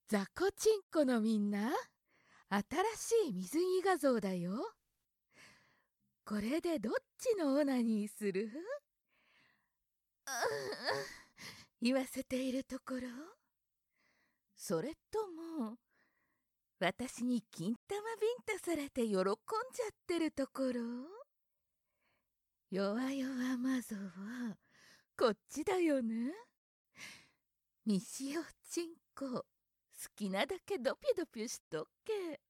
ザコチンコのみんな、新しい水着画像だよ。これでどっちのオナニーする？言わせているところ？それとも私に金玉ビンタされて喜んじゃってるところ？弱々マゾはこっちだよね。みしおちんこ、好きなだけドピドピしとけ。